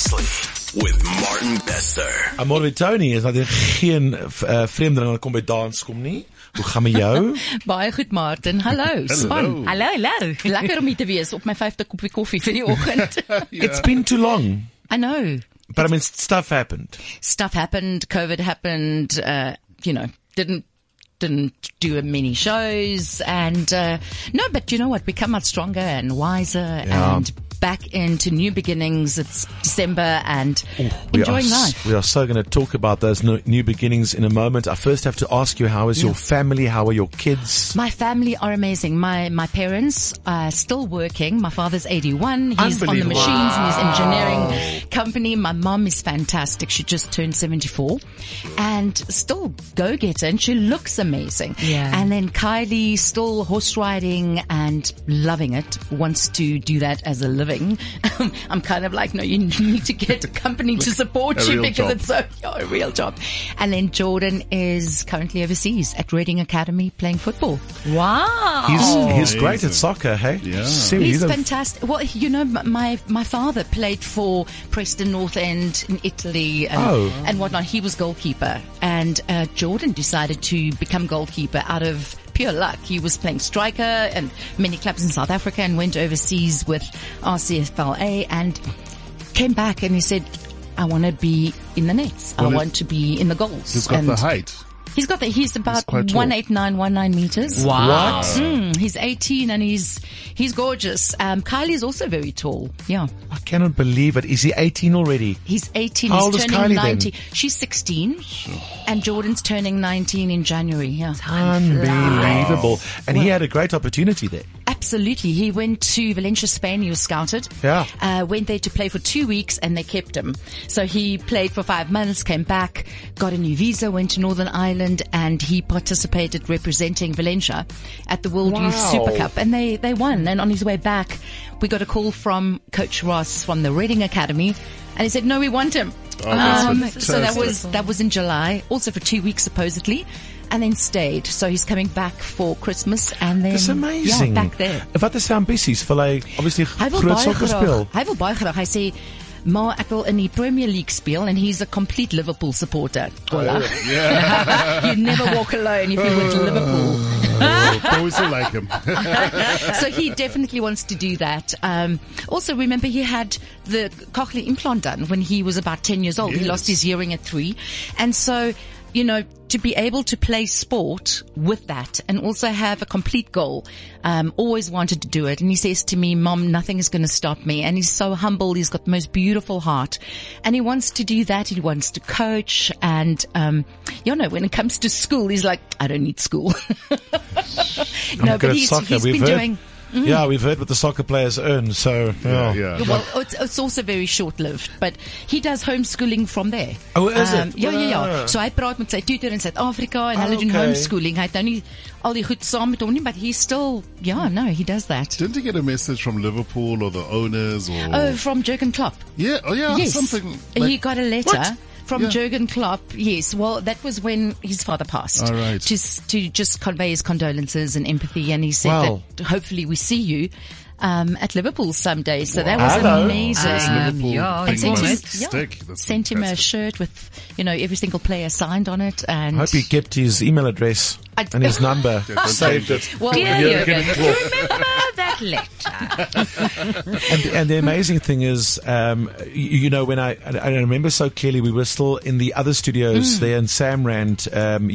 Seriously with Martin Bester. Amor Tony is dat geen vreemdeling wat kom by dans kom nie. Hoe gaan met jou? Baie goed, Martin. Hallo. Span. Hallo. Lekker om hier te wees op my 5de koppie koffie vir die oggend. It's been too long. I know. But I mean, stuff happened. COVID happened, didn't do many shows and, no, but you know what? We come out stronger and wiser and back into new beginnings. It's December and enjoying life. We are so going to talk about those new beginnings in a moment. I first have to ask you, how is your family? How are your kids? My family are amazing. My parents are still working. My father's 81. He's on the machines in his engineering company. My mom is fantastic. She just turned 74 and still go-getter and she looks amazing. Yeah. And then Kylie still horse riding and loving it, wants to do that as a living. I'm kind of like, no, you need to get a company to support you because it's a real job. And then Jordan is currently overseas at Reading Academy playing football. Wow. He's great at soccer, hey? Yeah. He's fantastic. Well, you know, my father played for Preston North End in Italy and whatnot. He was goalkeeper and Jordan decided to become goalkeeper out of pure luck. He was playing striker and many clubs in South Africa and went overseas with RCFLA and came back and he said, I want to be in the nets. I want to be in the goals. He's got the height. He's about 189 meters. Wow. He's 18 and he's gorgeous. Kylie is also very tall. Yeah. I cannot believe it. Is he 18 already? He's 18. How old He's is turning Kylie 19. then? She's 16 and Jordan's turning 19 in January. Yeah. Unbelievable. And he had a great opportunity there. Absolutely. He went to Valencia, Spain. He was scouted. Yeah. Went there to play for 2 weeks and they kept him. So he played for 5 months, came back, got a new visa, went to Northern Ireland and he participated representing Valencia at the World Youth Super Cup and they won. And on his way back, we got a call from Coach Ross from the Reading Academy and he said, no, we want him. So that was in July, also for 2 weeks supposedly. And then stayed. So he's coming back for Christmas and then That's amazing. back there. Wat is sy ambisies? Wil hy obviously groot sokker speel? Hy wil baie graag. Hy sê, maar ek wil in die Premier League speel and he's a complete Liverpool supporter. You never walk alone if you're with Liverpool. Boys will like him. So he definitely wants to do that. Also remember he had the cochlear implant done when he was about 10 years old. He lost his hearing at 3. And so, you know, to be able to play sport with that and also have a complete goal, always wanted to do it. And he says to me, Mom, nothing is going to stop me. And he's so humble. He's got the most beautiful heart and he wants to do that. He wants to coach and, when it comes to school, he's like, I don't need school. No, but he's been doing... Yeah, we've heard what the soccer players earn, so... Yeah. Well, it's also very short-lived, but he does homeschooling from there. Oh, is it? Ja. So hy praat met sy tutor in Suid-Afrika en hulle doen homeschooling. Hy het nou nie al die goed saam met hom nie, but he's still, he does that. Didn't he get a message from Liverpool or the owners or... Oh, from Jurgen Klopp. Yeah, yes. Something like... He got a letter. What? From Jurgen Klopp, yes. Well, that was when his father passed. All right. To just convey his condolences and empathy, and he said that hopefully we see you at Liverpool someday. So that was amazing. And sent him a shirt with, every single player signed on it. And I hope he kept his email address and his number. Saved it. Well, remember that letter. And the amazing thing is, when I remember so clearly, we were still in the other studios there in Samrand.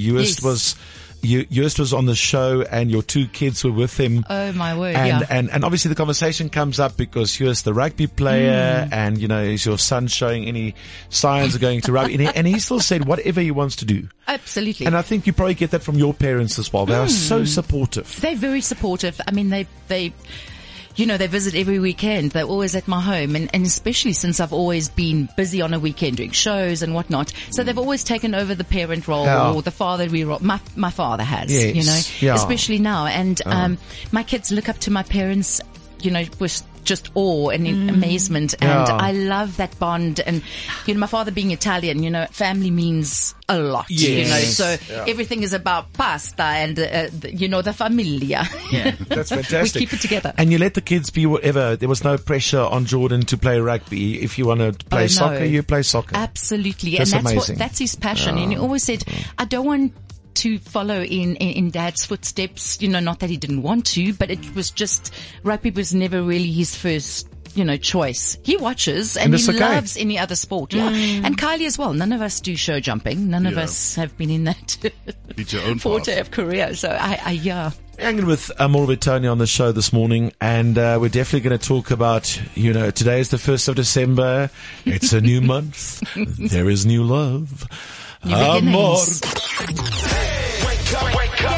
Joost was on the show and your 2 kids were with him. Oh my word, and obviously the conversation comes up because Joost, the rugby player, and is your son showing any signs of going to rugby? And he still said whatever he wants to do. Absolutely. And I think you probably get that from your parents as well. They are so supportive. They're very supportive. I mean, they visit every weekend. They're always at my home. And especially since I've always been busy on a weekend doing shows and whatnot. So they've always taken over the parent role or the fatherly role. My father has, especially now. And, my kids look up to my parents, with just awe and amazement. And I love that bond. And, my father being Italian, family means a lot, so everything is about pasta and, the familia. Yeah. That's fantastic. We keep it together. And you let the kids be whatever. There was no pressure on Jordan to play rugby. If you want to play soccer, you play soccer. Absolutely. That's and amazing. That's his passion. And he always said, I don't want to follow in Dad's footsteps, not that he didn't want to, but it was just, rugby was never really his first, choice. He watches and he loves any other sport. Yeah. And Kylie as well. None of us do show jumping. None of us have been in that forte of career. So yeah. Hanging with Amor Tony on the show this morning, and we're definitely going to talk about, today is the 1st of December. It's a new month. There is new love. New beginnings. Wake up.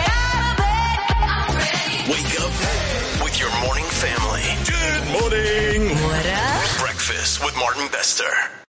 Wake up with your morning family. Good morning. What up? Breakfast with Martin Bester.